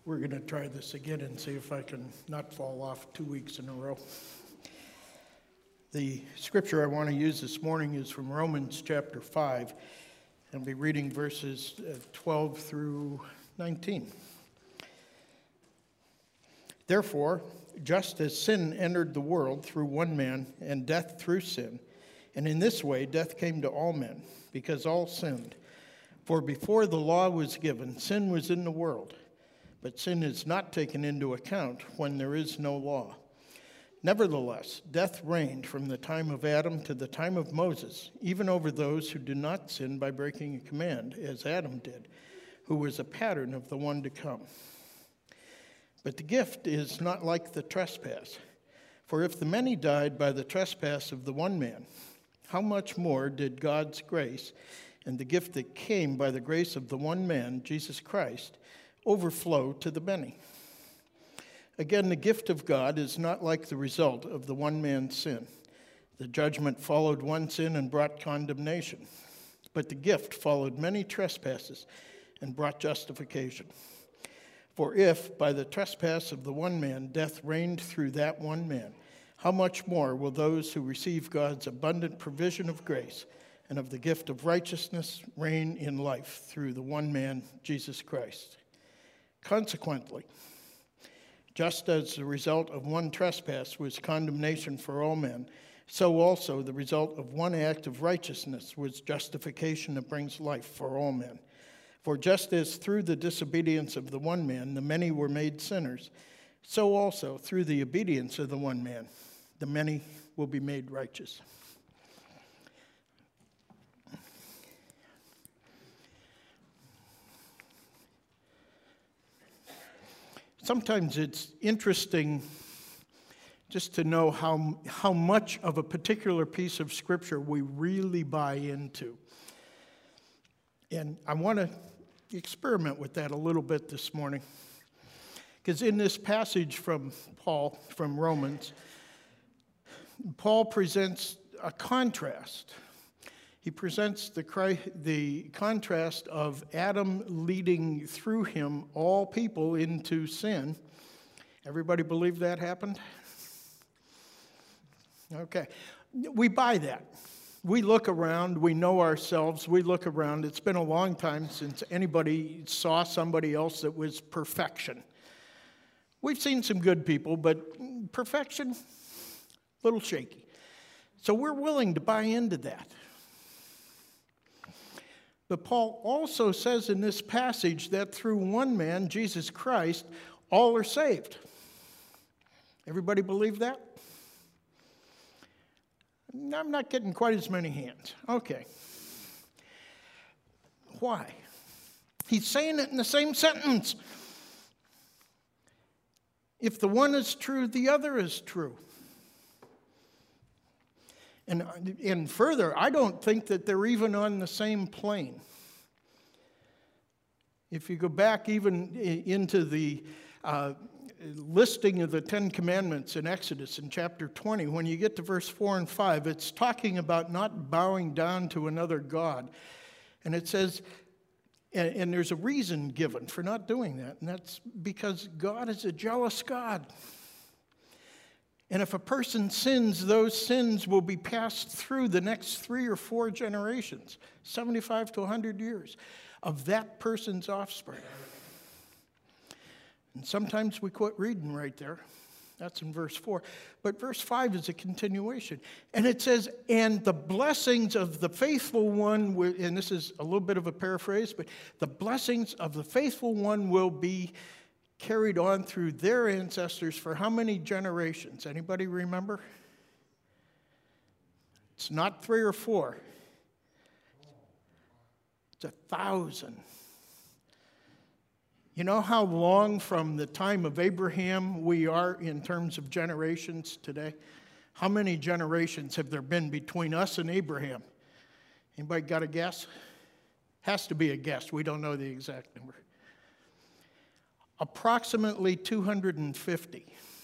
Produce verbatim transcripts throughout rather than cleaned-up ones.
We're going to try this again and see if I can not fall off two weeks in a row. The scripture I want to use this morning is from Romans chapter five. I'll be reading verses twelve through nineteen. Therefore, just as sin entered the world through one man, and death through sin, and in this way death came to all men, because all sinned. For before the law was given, sin was in the world, but sin is not taken into account when there is no law. Nevertheless, death reigned from the time of Adam to the time of Moses, even over those who do not sin by breaking a command, as Adam did, who was a pattern of the one to come. But the gift is not like the trespass. For if the many died by the trespass of the one man, how much more did God's grace and the gift that came by the grace of the one man, Jesus Christ, overflow to the many? Again, the gift of God is not like the result of the one man's sin. The judgment followed one sin and brought condemnation, but the gift followed many trespasses and brought justification. For if, by the trespass of the one man, death reigned through that one man, how much more will those who receive God's abundant provision of grace and of the gift of righteousness reign in life through the one man, Jesus Christ? Consequently, just as the result of one trespass was condemnation for all men, so also the result of one act of righteousness was justification that brings life for all men. For just as through the disobedience of the one man the many were made sinners, so also through the obedience of the one man the many will be made righteous. Sometimes it's interesting just to know how, how much of a particular piece of Scripture we really buy into. And I want to experiment with that a little bit this morning. Because in this passage from Paul, from Romans, Paul presents a contrast. He presents the, the contrast of Adam leading through him all people into sin. Everybody believe that happened? Okay. We buy that. We look around, we know ourselves, we look around. It's been a long time since anybody saw somebody else that was perfection. We've seen some good people, but perfection, a little shaky. So we're willing to buy into that. But Paul also says in this passage that through one man, Jesus Christ, all are saved. Everybody believe that? I'm not getting quite as many hands. Okay. Why? He's saying it in the same sentence. If the one is true, the other is true. And, and further, I don't think that they're even on the same plane. If you go back even into the uh, listing of the Ten Commandments in Exodus in chapter twenty, when you get to verse four and five, it's talking about not bowing down to another god. And it says, and, and there's a reason given for not doing that, and that's because God is a jealous God. And if a person sins, those sins will be passed through the next three or four generations, seventy-five to one hundred years, of that person's offspring. And sometimes we quit reading right there. That's in verse four. But verse five is a continuation. And it says, and the blessings of the faithful one, will, and this is a little bit of a paraphrase, but the blessings of the faithful one will be carried on through their ancestors for how many generations? Anybody remember? It's not three or four. It's a thousand. You know how long from the time of Abraham we are in terms of generations today? How many generations have there been between us and Abraham? Anybody got a guess? Has to be a guess. We don't know the exact number. Approximately two hundred fifty.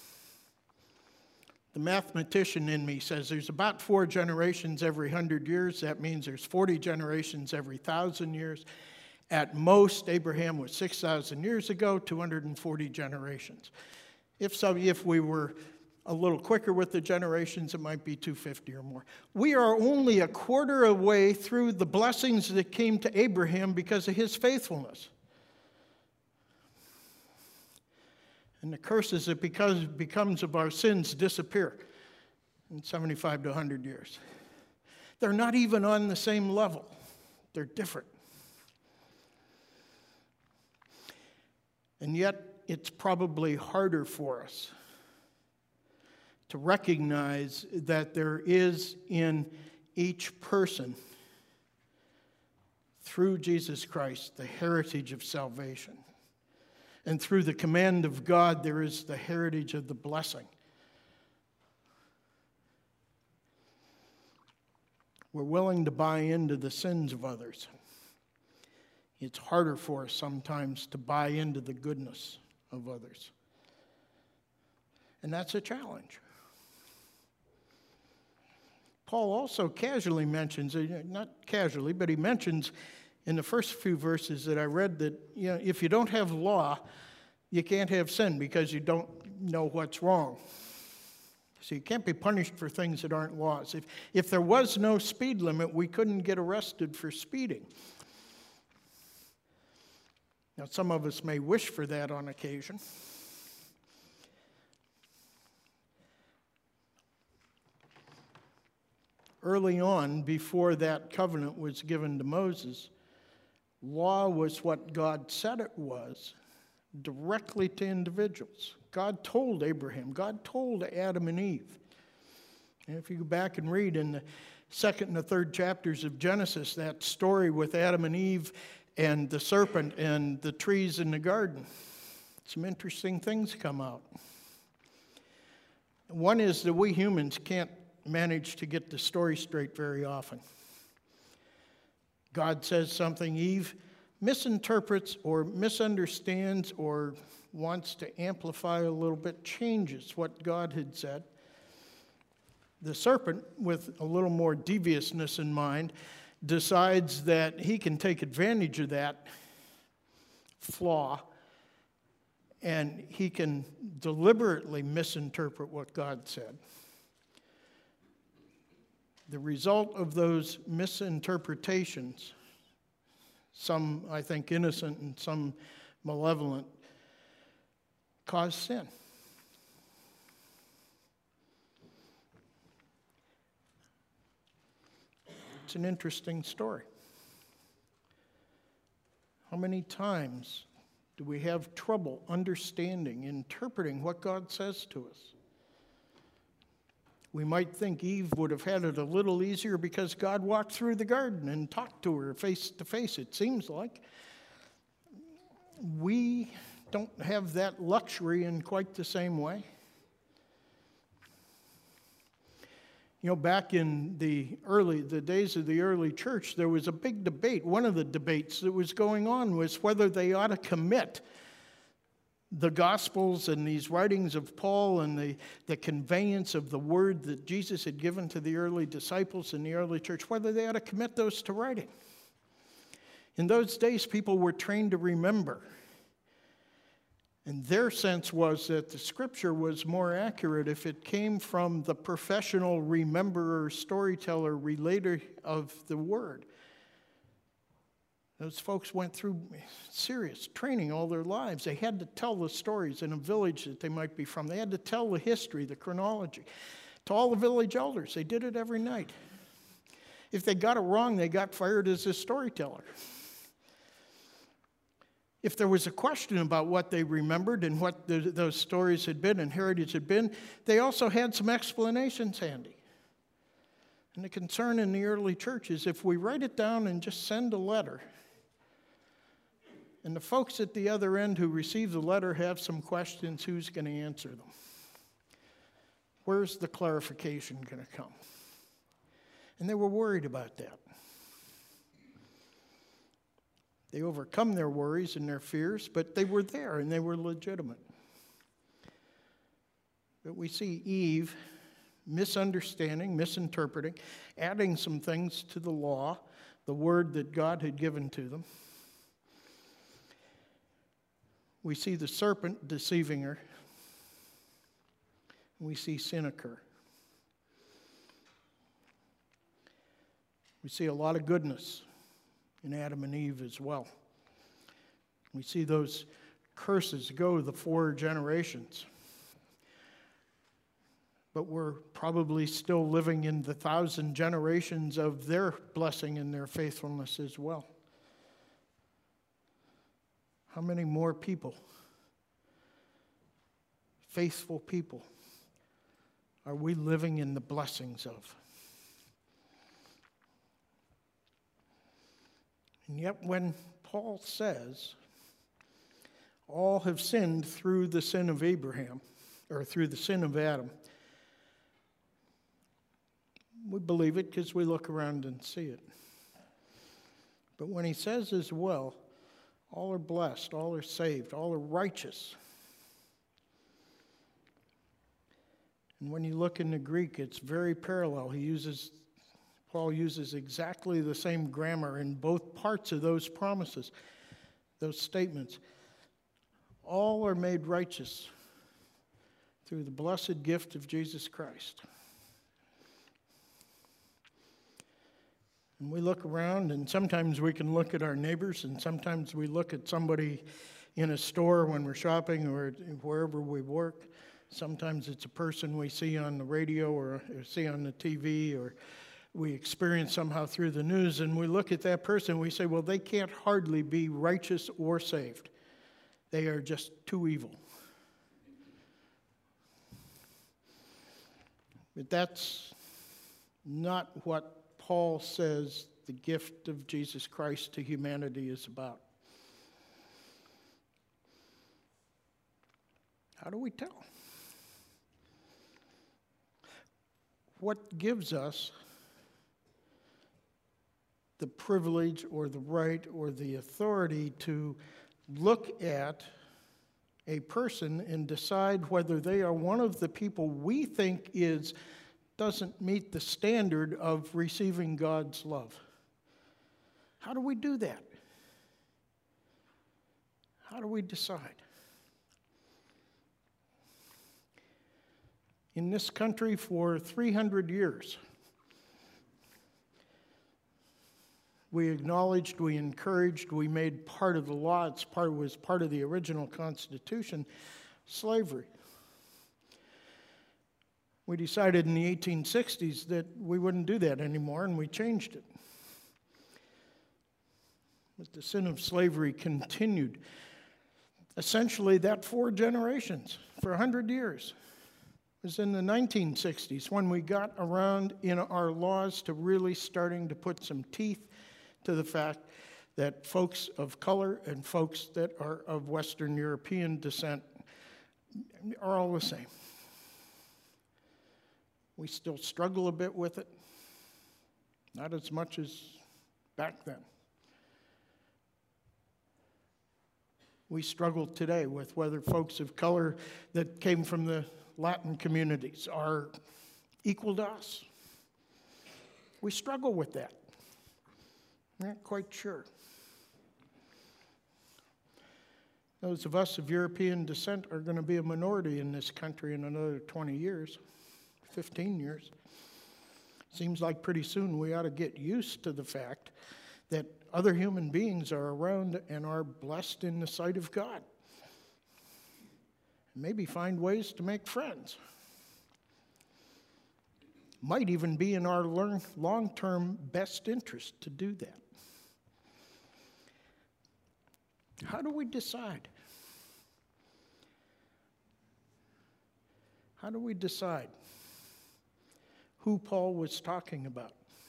The mathematician in me says there's about four generations every one hundred years. That means there's forty generations every one thousand years. At most, Abraham was six thousand years ago, two hundred forty generations. If so, if we were a little quicker with the generations, it might be two hundred fifty or more. We are only a quarter of the way through the blessings that came to Abraham because of his faithfulness. And the curses that because becomes of our sins disappear in seventy-five to one hundred years. They're not even on the same level. They're different. And yet, it's probably harder for us to recognize that there is in each person, through Jesus Christ, the heritage of salvation. And through the command of God, there is the heritage of the blessing. We're willing to buy into the sins of others. It's harder for us sometimes to buy into the goodness of others. And that's a challenge. Paul also casually mentions, not casually, but he mentions in the first few verses that I read that, you know, if you don't have law, you can't have sin because you don't know what's wrong. So you can't be punished for things that aren't laws. If, if there was no speed limit, we couldn't get arrested for speeding. Now, some of us may wish for that on occasion. Early on, before that covenant was given to Moses, law was what God said it was, directly to individuals. God told Abraham, God told Adam and Eve. And if you go back and read in the second and the third chapters of Genesis, that story with Adam and Eve and the serpent and the trees in the garden, some interesting things come out. One is that we humans can't manage to get the story straight very often. God says something, Eve misinterprets or misunderstands or wants to amplify a little bit, changes what God had said. The serpent, with a little more deviousness in mind, decides that he can take advantage of that flaw and he can deliberately misinterpret what God said. The result of those misinterpretations, some, I think, innocent and some malevolent, cause sin. It's an interesting story. How many times do we have trouble understanding, interpreting what God says to us? We might think Eve would have had it a little easier because God walked through the garden and talked to her face to face, it seems like. We don't have that luxury in quite the same way. You know, back in the early, the days of the early church, there was a big debate. One of the debates that was going on was whether they ought to commit the Gospels and these writings of Paul and the, the conveyance of the word that Jesus had given to the early disciples in the early church, whether they ought to commit those to writing. In those days, people were trained to remember. And their sense was that the Scripture was more accurate if it came from the professional rememberer, storyteller, relater of the Word. Those folks went through serious training all their lives. They had to tell the stories in a village that they might be from. They had to tell the history, the chronology. To all the village elders, they did it every night. If they got it wrong, they got fired as a storyteller. If there was a question about what they remembered and what the, those stories had been and heritage had been, they also had some explanations handy. And the concern in the early church is if we write it down and just send a letter, and the folks at the other end who receive the letter have some questions, who's going to answer them? Where's the clarification going to come? And they were worried about that. They overcome their worries and their fears, but they were there and they were legitimate. But we see Eve misunderstanding, misinterpreting, adding some things to the law, the word that God had given to them. We see the serpent deceiving her. We see sin occur. We see a lot of goodness in Adam and Eve as well. We see those curses go the four generations. But we're probably still living in the thousand generations of their blessing and their faithfulness as well. How many more people, faithful people, are we living in the blessings of? And yet when Paul says, all have sinned through the sin of Abraham, or through the sin of Adam, we believe it because we look around and see it. But when he says as well, all are blessed, all are saved, all are righteous. And when you look in the Greek, it's very parallel. He uses, Paul uses exactly the same grammar in both parts of those promises, those statements. All are made righteous through the blessed gift of Jesus Christ. And we look around, and sometimes we can look at our neighbors, and sometimes we look at somebody in a store when we're shopping or wherever we work. Sometimes it's a person we see on the radio or, or see on the T V, or we experience somehow through the news, and we look at that person and we say, well, they can't hardly be righteous or saved. They are just too evil. But that's not what Paul says the gift of Jesus Christ to humanity is about. How do we tell? What gives us the privilege or the right or the authority to look at a person and decide whether they are one of the people we think is doesn't meet the standard of receiving God's love? How do we do that? How do we decide? In this country for three hundred years, we acknowledged, we encouraged, we made part of the law, it's part, it was part of the original Constitution, slavery. We decided in the eighteen sixties that we wouldn't do that anymore, and we changed it. But the sin of slavery continued. Essentially, that four generations for one hundred years. It was in the nineteen sixties when we got around in our laws to really starting to put some teeth to the fact that folks of color and folks that are of Western European descent are all the same. We still struggle a bit with it, not as much as back then. We struggle today with whether folks of color that came from the Latin communities are equal to us. We struggle with that. I'm not quite sure. Those of us of European descent are going to be a minority in this country in another twenty years. fifteen years. Seems like pretty soon we ought to get used to the fact that other human beings are around and are blessed in the sight of God. Maybe find ways to make friends. Might even be in our long-term best interest to do that. How do we decide? How do we decide who Paul was talking about?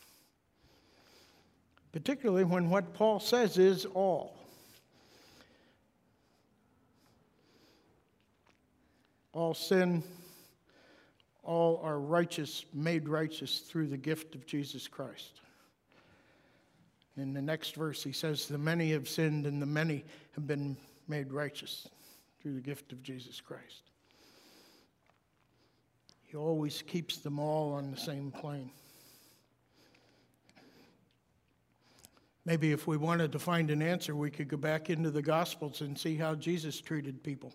Particularly when what Paul says is all. All sin, all are righteous, made righteous through the gift of Jesus Christ. In the next verse he says, the many have sinned and the many have been made righteous through the gift of Jesus Christ. He always keeps them all on the same plane. Maybe if we wanted to find an answer, we could go back into the Gospels and see how Jesus treated people.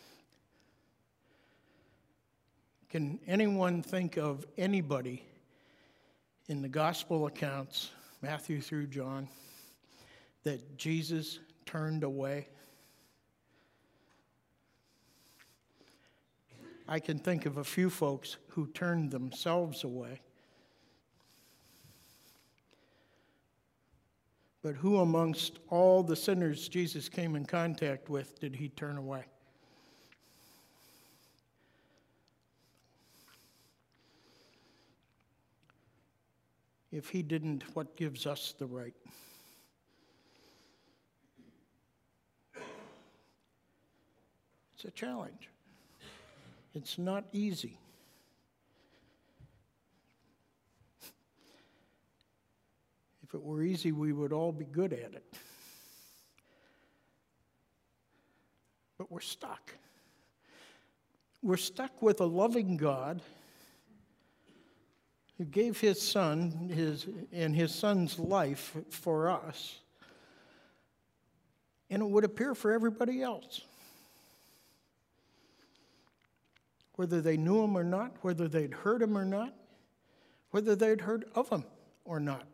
Can anyone think of anybody in the Gospel accounts, Matthew through John, that Jesus turned away? I can think of a few folks who turned themselves away. But who amongst all the sinners Jesus came in contact with did he turn away? If he didn't, what gives us the right? It's a challenge. It's not easy. If it were easy, we would all be good at it. But we're stuck. We're stuck with a loving God who gave his son his and his son's life for us. And it would appear for everybody else. Whether they knew him or not, whether they'd heard him or not, whether they'd heard of him or not.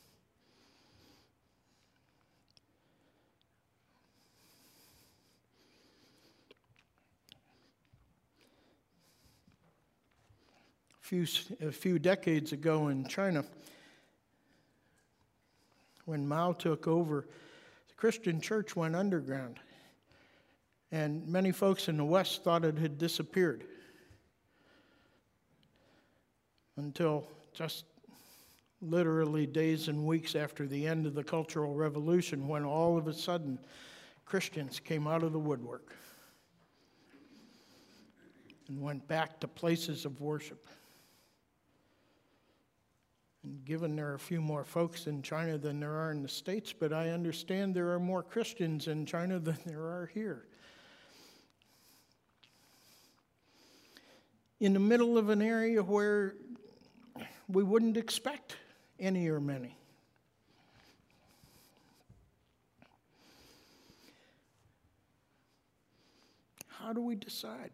A few, a few decades ago in China, when Mao took over, the Christian church went underground. And many folks in the West thought it had disappeared. Until just literally days and weeks after the end of the Cultural Revolution, when all of a sudden Christians came out of the woodwork and went back to places of worship. And given there are a few more folks in China than there are in the States, but I understand there are more Christians in China than there are here. In the middle of an area where we wouldn't expect any or many. How do we decide?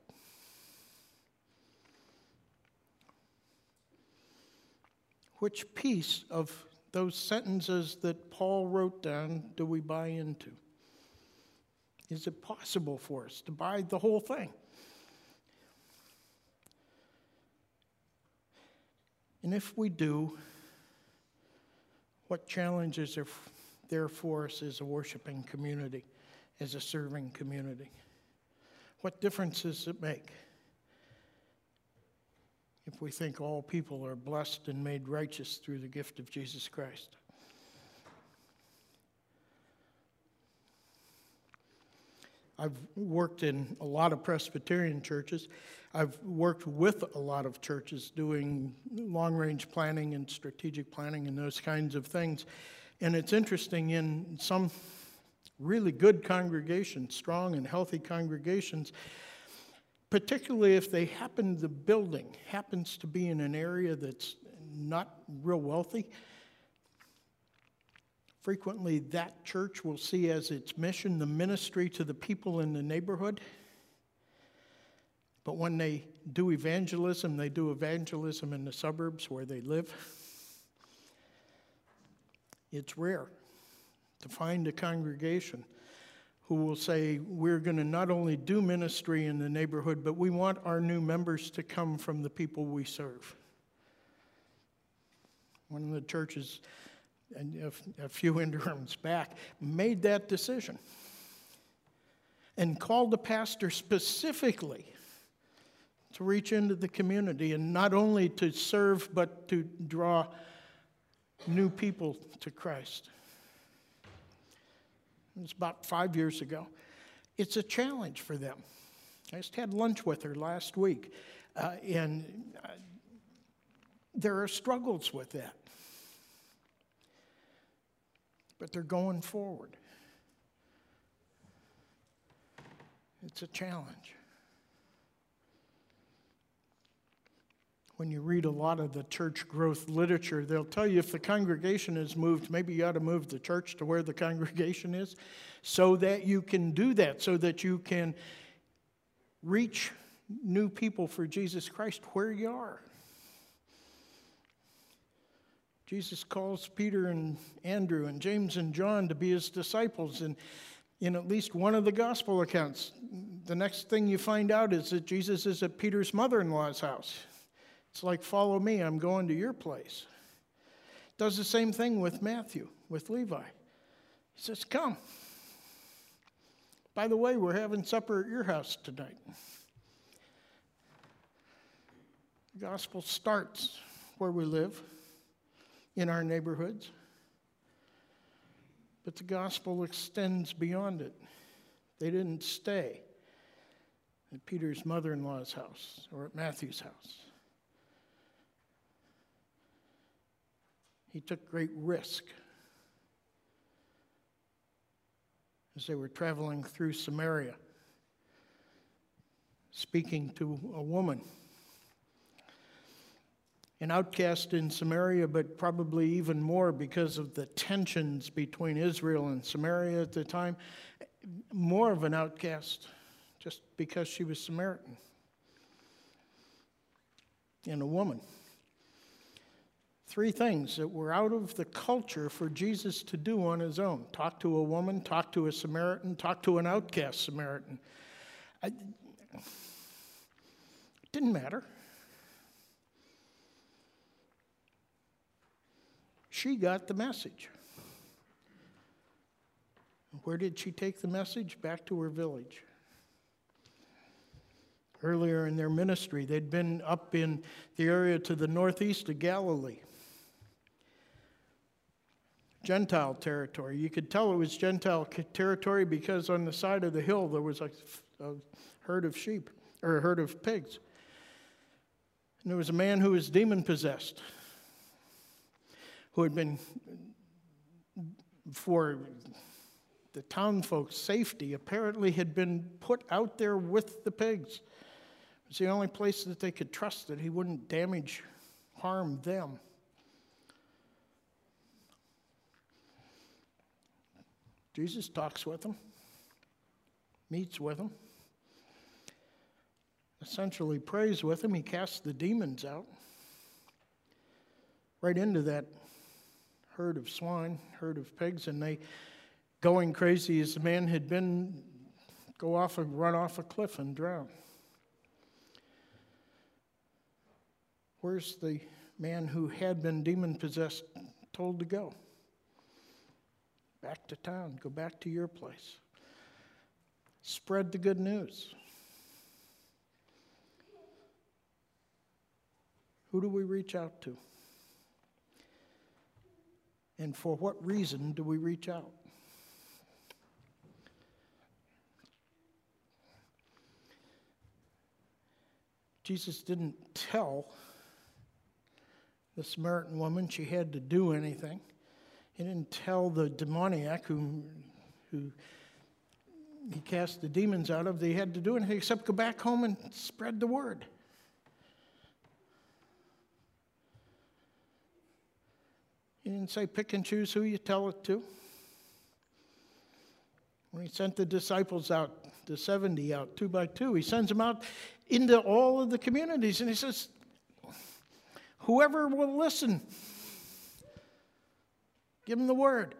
Which piece of those sentences that Paul wrote down do we buy into? Is it possible for us to buy the whole thing? And if we do, what challenges are there for us as a worshiping community, as a serving community? What difference does it make if we think all people are blessed and made righteous through the gift of Jesus Christ? I've worked in a lot of Presbyterian churches. I've worked with a lot of churches doing long-range planning and strategic planning and those kinds of things. And it's interesting, in some really good congregations, strong and healthy congregations, particularly if they happen, the building happens to be in an area that's not real wealthy, frequently that church will see as its mission the ministry to the people in the neighborhood. But when they do evangelism, they do evangelism in the suburbs where they live. It's rare to find a congregation who will say, we're going to not only do ministry in the neighborhood, but we want our new members to come from the people we serve. One of the churches, a few interims back, made that decision and called the pastor specifically to reach into the community and not only to serve, but to draw new people to Christ. It was about five years ago. It's a challenge for them. I just had lunch with her last week, uh, and uh, there are struggles with that. But they're going forward. It's a challenge. when you read a lot of the church growth literature, they'll tell you if the congregation is moved, maybe you ought to move the church to where the congregation is, so that you can do that, so that you can reach new people for Jesus Christ where you are. Jesus calls Peter and Andrew and James and John to be his disciples. And in at least one of the gospel accounts, the next thing you find out is that Jesus is at Peter's mother-in-law's house. It's like, follow me, I'm going to your place. Does the same thing with Matthew, with Levi. He says, come. By the way, we're having supper at your house tonight. The gospel starts where we live, in our neighborhoods. But the gospel extends beyond it. They didn't stay at Peter's mother-in-law's house or at Matthew's house. He took great risk as they were traveling through Samaria, speaking to a woman, an outcast in Samaria, but probably even more because of the tensions between Israel and Samaria at the time. More of an outcast just because she was Samaritan and a woman. Three things that were out of the culture for Jesus to do on his own. Talk to a woman, talk to a Samaritan, talk to an outcast Samaritan. I, it didn't matter. She got the message. Where did she take the message? Back to her village. Earlier in their ministry, they'd been up in the area to the northeast of Galilee. Gentile territory. You could tell it was Gentile territory because on the side of the hill there was a, a herd of sheep, or a herd of pigs. And there was a man who was demon-possessed, who had been, for the town folks' safety, apparently had been put out there with the pigs. It was the only place that they could trust that he wouldn't damage, harm them. Jesus talks with them, meets with them, essentially prays with them. He casts the demons out, right into that herd of swine, herd of pigs, and they, going crazy as the man had been, go off and run off a cliff and drown. Where's the man who had been demon-possessed told to go? Back to town. Go back to your place. Spread the good news. Who do we reach out to? And for what reason do we reach out? Jesus didn't tell the Samaritan woman she had to do anything. He didn't tell the demoniac who, who he cast the demons out of, they had to do anything except go back home and spread the word. He didn't say pick and choose who you tell it to. When he sent the disciples out, the seventy out, two by two, he sends them out into all of the communities, and he says, whoever will listen, give them the word.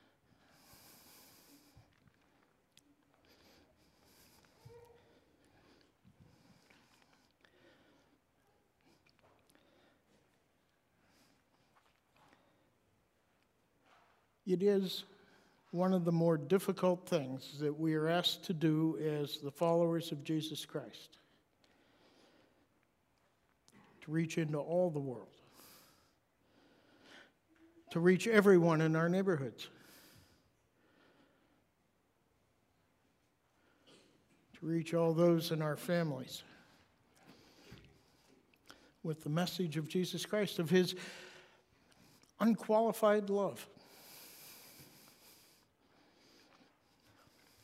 It is one of the more difficult things that we are asked to do as the followers of Jesus Christ, to reach into all the world, to reach everyone in our neighborhoods, to reach all those in our families with the message of Jesus Christ, of his unqualified love.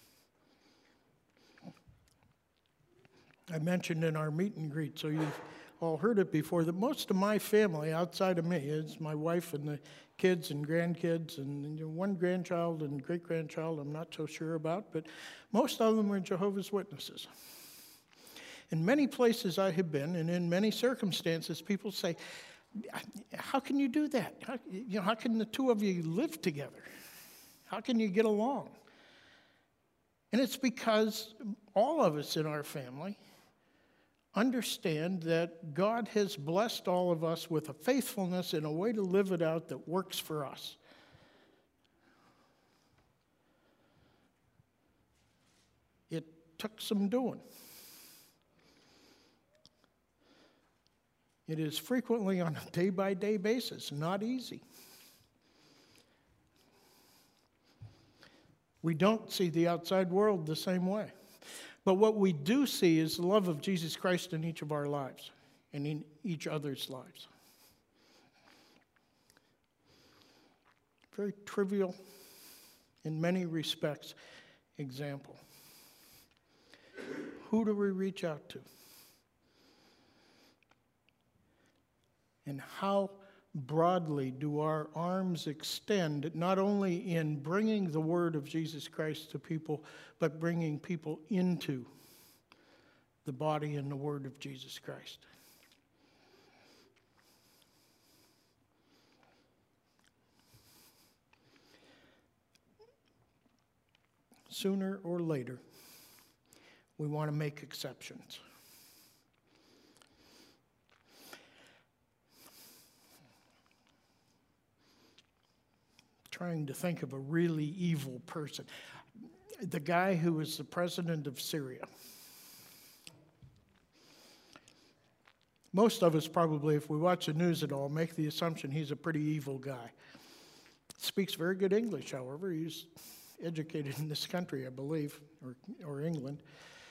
I mentioned in our meet and greet, so you've all heard it before, that most of my family outside of me is my wife and the kids and grandkids and one grandchild and great-grandchild I'm not so sure about, but most of them are Jehovah's Witnesses. In many places I have been, and in many circumstances, people say, how can you do that? How, you know, how can the two of you live together? How can you get along? And it's because all of us in our family understand that God has blessed all of us with a faithfulness and a way to live it out that works for us. It took some doing. It is frequently on a day-by-day basis, not easy. We don't see the outside world the same way. But what we do see is the love of Jesus Christ in each of our lives and in each other's lives. Very trivial, in many respects, example. Who do we reach out to? And how broadly do our arms extend, not only in bringing the word of Jesus Christ to people, but bringing people into the body and the word of Jesus Christ. Sooner or later, we want to make exceptions. Trying to think of a really evil person. The guy who was the president of Syria. Most of us probably, if we watch the news at all, make the assumption he's a pretty evil guy. Speaks very good English, however. He's educated in this country, I believe, or, or England.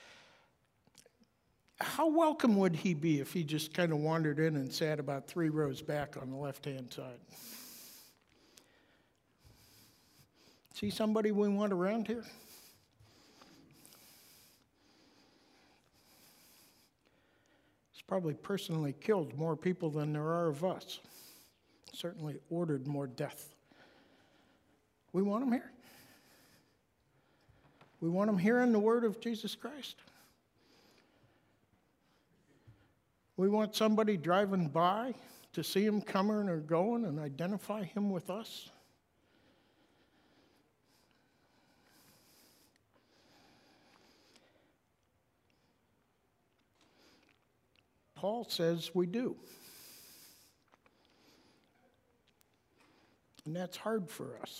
How welcome would he be if he just kind of wandered in and sat about three rows back on the left-hand side? See somebody we want around here? He's probably personally killed more people than there are of us. Certainly ordered more death. We want him here. We want him hearing the word of Jesus Christ. We want somebody driving by to see him coming or going and identify him with us. Paul says we do. And that's hard for us.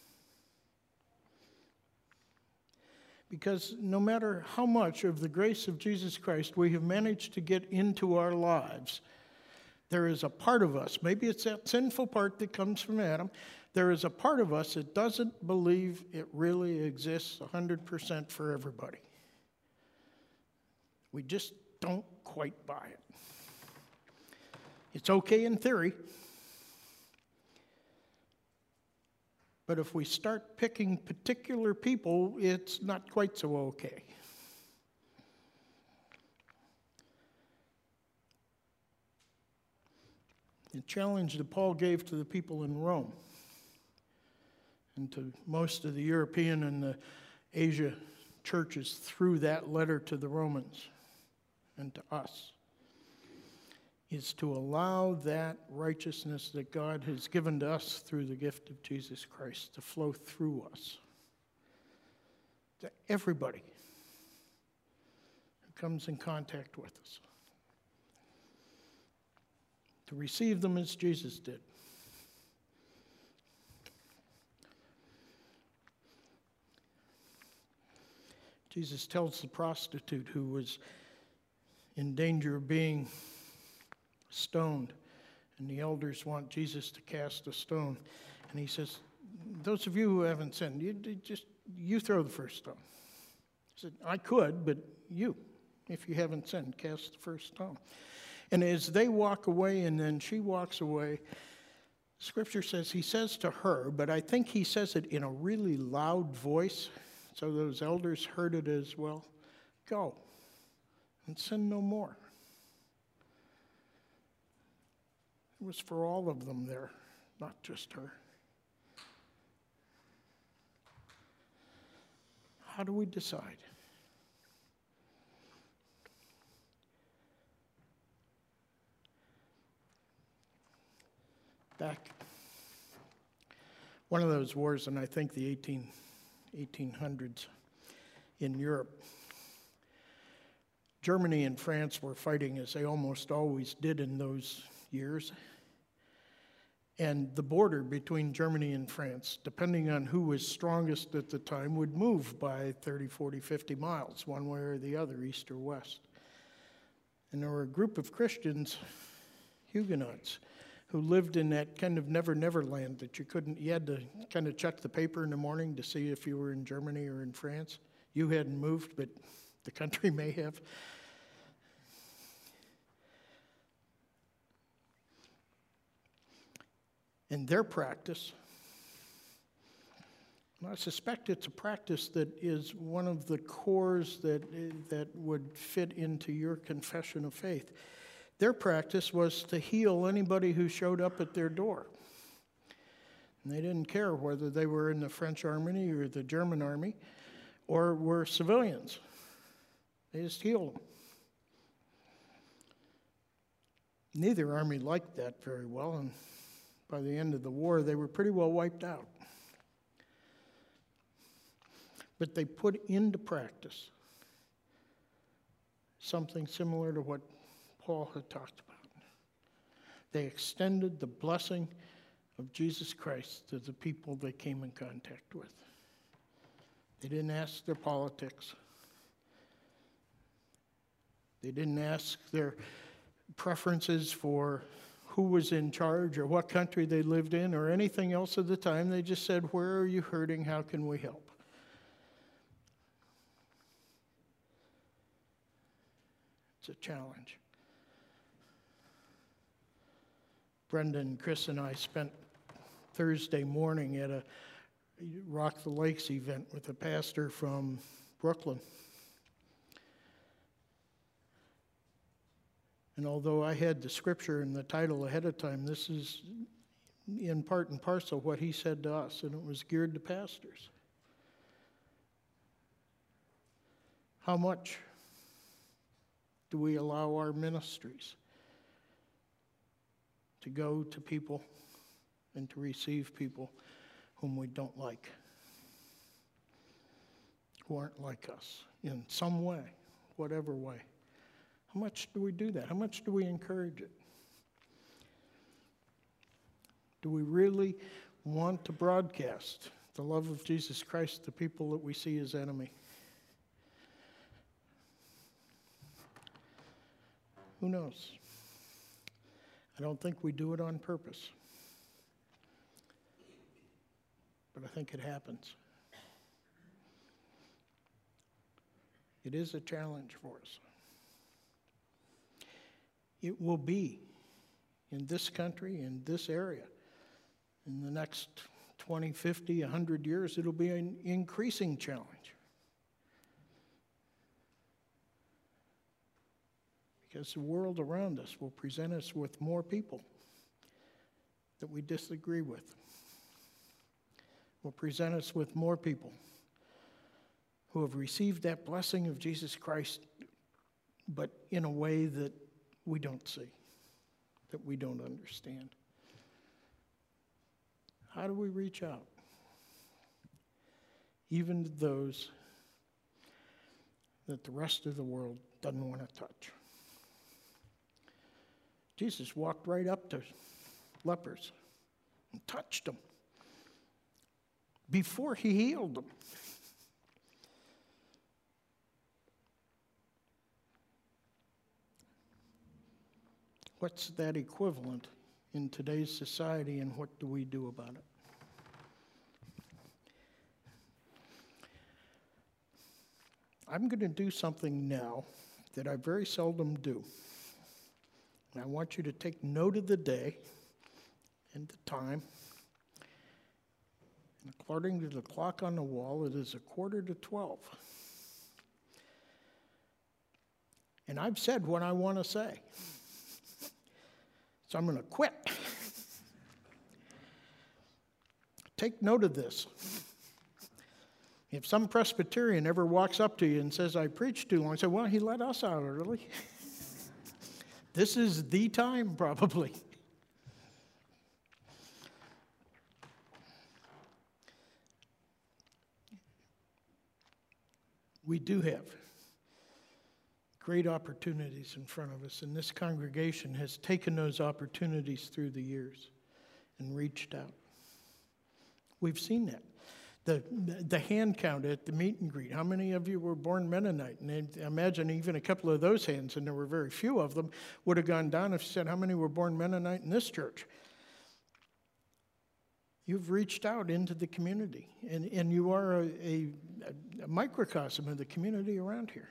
Because no matter how much of the grace of Jesus Christ we have managed to get into our lives, there is a part of us, maybe it's that sinful part that comes from Adam, there is a part of us that doesn't believe it really exists one hundred percent for everybody. We just don't quite buy it. It's okay in theory. But if we start picking particular people, it's not quite so okay. The challenge that Paul gave to the people in Rome and to most of the European and the Asia churches through that letter to the Romans and to us is to allow that righteousness that God has given to us through the gift of Jesus Christ to flow through us to everybody who comes in contact with us. To receive them as Jesus did. Jesus tells the prostitute who was in danger of being stoned, and the elders want Jesus to cast a stone. And he says, those of you who haven't sinned, you just you throw the first stone. He said, I could, but you, if you haven't sinned, cast the first stone. And as they walk away and then she walks away, Scripture says, he says to her, but I think he says it in a really loud voice, so those elders heard it as well, go and sin no more. It was for all of them there, not just her. How do we decide? Back, one of those wars, and I think the eighteen hundreds in Europe, Germany and France were fighting as they almost always did in those years. And the border between Germany and France, depending on who was strongest at the time, would move by thirty, forty, fifty miles, one way or the other, east or west. And there were a group of Christians, Huguenots, who lived in that kind of never-never land that you couldn't, you had to kind of check the paper in the morning to see if you were in Germany or in France. You hadn't moved, but the country may have. And their practice, and I suspect it's a practice that is one of the cores that, that would fit into your confession of faith. Their practice was to heal anybody who showed up at their door. And they didn't care whether they were in the French army or the German army or were civilians. They just healed them. Neither army liked that very well, and by the end of the war, they were pretty well wiped out. But they put into practice something similar to what Paul had talked about. They extended the blessing of Jesus Christ to the people they came in contact with. They didn't ask their politics. They didn't ask their preferences for who was in charge or what country they lived in or anything else at the time. They just said, where are you hurting? How can we help? It's a challenge. Brendan, Chris, and I spent Thursday morning at a Rock the Lakes event with a pastor from Brooklyn. And although I had the scripture and the title ahead of time, this is in part and parcel what he said to us, and it was geared to pastors. How much do we allow our ministries to go to people and to receive people whom we don't like, who aren't like us in some way, whatever way? How much do we do that? How much do we encourage it? Do we really want to broadcast the love of Jesus Christ to people that we see as enemy? Who knows? I don't think we do it on purpose. But I think it happens. It is a challenge for us. It will be in this country, in this area, in the next twenty, fifty, one hundred years, it'll be an increasing challenge. Because the world around us will present us with more people that we disagree with. Will present us with more people who have received that blessing of Jesus Christ, but in a way that we don't see, that we don't understand. How do we reach out? Even to those that the rest of the world doesn't want to touch. Jesus walked right up to lepers and touched them before he healed them. What's that equivalent in today's society, and what do we do about it? I'm going to do something now that I very seldom do. And I want you to take note of the day and the time. And according to the clock on the wall, it is a quarter to twelve. And I've said what I want to say. So I'm going to quit. Take note of this. If some Presbyterian ever walks up to you and says, I preached too long, say, well, he let us out early. This is the time, probably. We do have great opportunities in front of us, and this congregation has taken those opportunities through the years and reached out. We've seen that. The, the hand count at the meet and greet. How many of you were born Mennonite? And imagine even a couple of those hands, and there were very few of them, would have gone down if you said, how many were born Mennonite in this church? You've reached out into the community, and, and you are a, a, a microcosm of the community around here.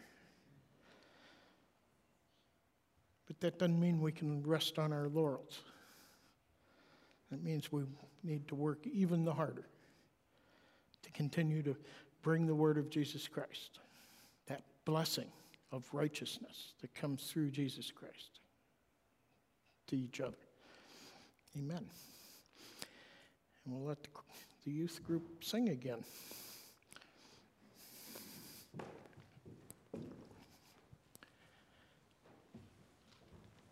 But that doesn't mean we can rest on our laurels. It means we need to work even the harder to continue to bring the word of Jesus Christ, that blessing of righteousness that comes through Jesus Christ, to each other. Amen. And we'll let the, the youth group sing again.